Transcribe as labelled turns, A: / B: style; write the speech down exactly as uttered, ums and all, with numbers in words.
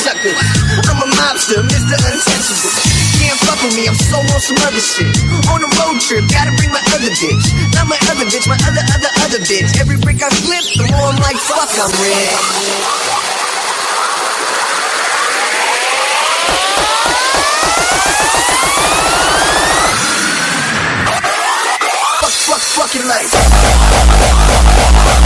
A: suckers. I'm a mobster, Mister Untouchable. Can't fuck with me, I'm so on some other shit. On a road trip, gotta bring my other bitch. Not my other bitch, my other, other, other bitch. Every brick I flip, the more I'm like, fuck, I'm red. Fuck, fuck, fucking life.